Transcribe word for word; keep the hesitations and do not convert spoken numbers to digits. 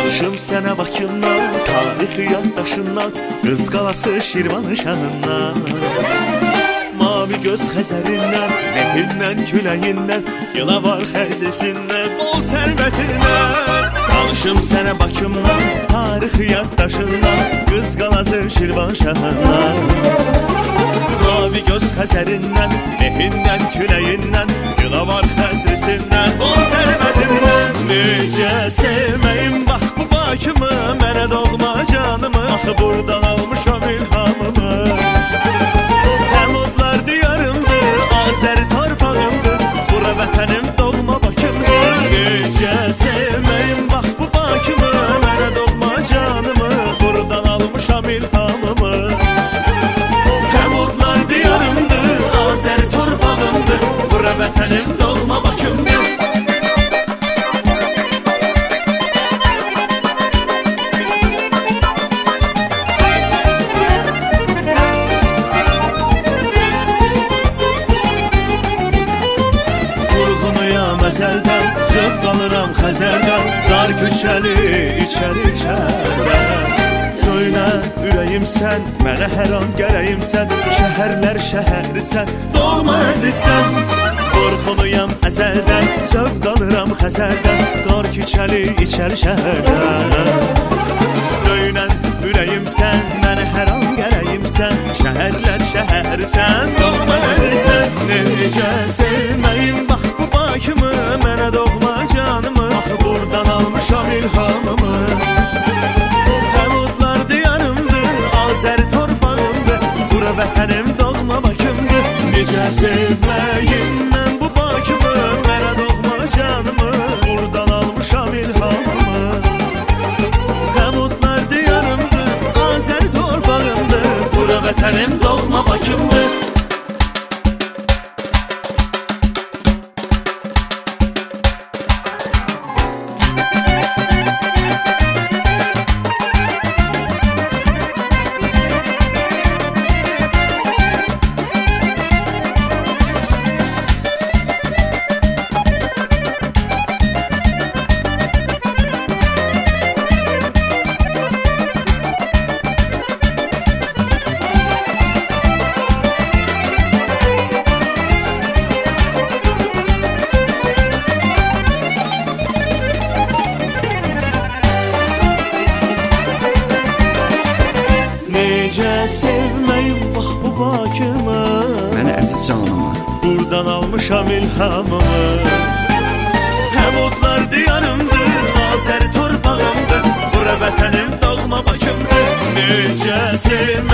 Danışım sənə Bakından, tarixi yaddaşından, Qız qalası Şirvanı şanından. Mavi göz Xəzərindən, mehindən, küləyindən, Yıla var xəzisindən, bol sərvətindən. Danışım sənə Bakımdan, tarixi yaddaşından, Qız qalası Şirvan şanından. Mavi göz Xəzərindən, mehindən, küləyindən, Yıla var xəzisindən, bol sərvətindən. Necə sevməyim bax bu Bakımı, mənə doğma canımı, axı buradan almışam ilhamımı. Həm odlar diyarımdır, Azəri torpağımdır, bura vətənim doğma Bakımdır. Necə sevməyim bax bu Bakımı, mənə doğma canımı, buradan almışam ilhamımı. Həm odlar diyarımdır, Azəri torpağımdır, bura vətənim doğma Bakımdır. Əzəldən, zövq alıram Xəzərdən, dar köçəli, içəri içərdən. Döynə ürəyimsən, mənə hər an gərəyimsən, şəhərlər şəhərisən, doğma əzizsən. Qorxuluyam əzəldən, zövq alıram Xəzərdən, dar köçəli, içəri şəhərdən. Döynə ürəyimsən, mənə hər an gərəyimsən, şəhərlər şəhərisən, doğma əzizsən. Necə sevməyim bax bu Bakımı, mənə doğma canımı, axı buradan almışam ilhamımı. Həm odlar diyarımdır, Azəri torpağımdır, bura vətənim doğma Bakımdır. Necə sevməyim mən bu Bakımı, mənə doğma canımı, buradan almışam ilhamımı. Həm odlar diyarımdır, Azəri torpağımdır, bura vətənim doğma Bakımdır. Sevməyim bax bu Bakımı, mənə əziz canımı, buradan almışam ilhamımı. Həm odlar diyarımdır, Azəri torpağımdır, bura vətənim doğma Bakımdır. Necə sevməyim